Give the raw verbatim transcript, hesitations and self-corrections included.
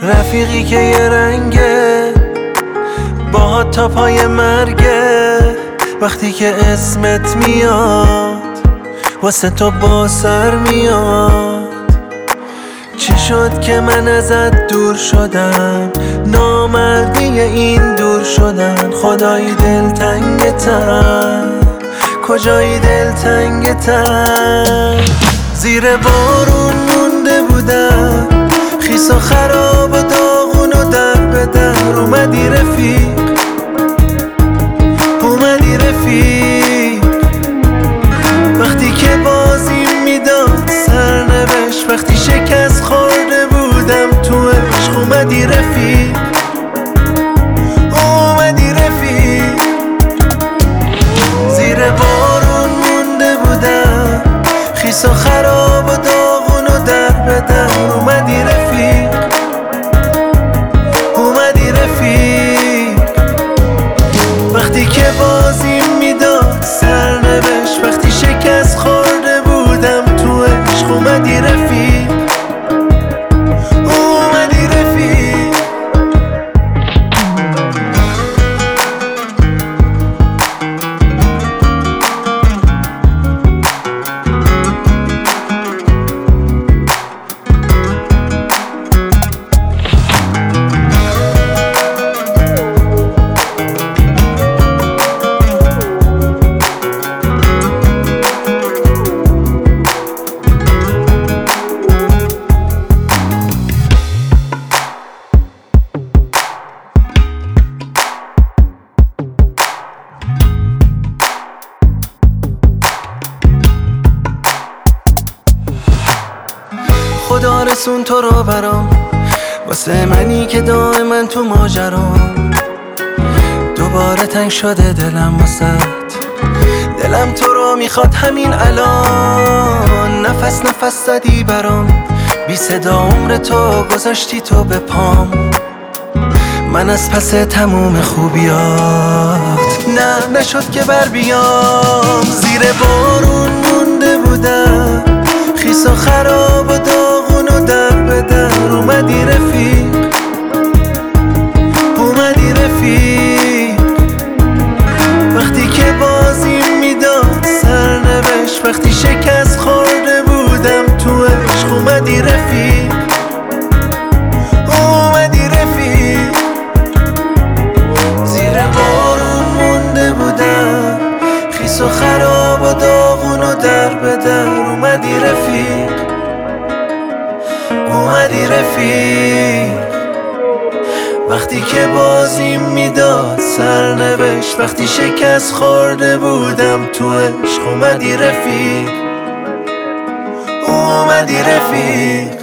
رفیقی که یه رنگه باهات تا پای مرگه. وقتی که اسمت میاد واسه تو با سر میاد. چی شد که من ازت دور شدم؟ نامردی این دور شدن. خدایی دلتنگتم، کجایی دلتنگتم؟ زیر بارون مونده بودم، خیس و خراب و داغون و در به در. اومدی رفیق، اومدی رفیق. وقتی که بازی میداد سرنوشت، وقتی شکست خورده بودم تو عشق. اومدی رفیق، اومدی رفیق. زیر بارون مونده بودم، خیس و خراب و داغون و در به در. اومدی رفیق، اومدی رفیق. وقتی که بازی میداد سرنوشت، وقتی شکست خورده بودم تو عشق. اومدی رفیق، اومدی رفیق. خدا رسون تو رو برام، واسه منی که دائما تو ماجرام. دوباره تنگ شده دلم واسط، دلم تو رو میخواد همین الان. نفس نفس زدی برام، بی صدا عمر تو گذاشتی تو به پام. من از پس تموم خوبیات نه نشد که بر بیام. زیر بارون مونده بودم، خیس و خراب و داغون و در به در. اومدی رفیق، اومدی رفیق. وقتی که بازی میداد سرنوشت، وقتی شکست خورده بودم تو عشق. اومدی رفیق، اومدی رفیق. زیر بارون مونده بودم، خیس و خراب و داغون و در به در. اومدی رفیق، اومدی رفیق. وقتی که بازی میداد سرنوشت، وقتی شکست خورده بودم تو عشق. اومدی رفیق، اومدی رفیق.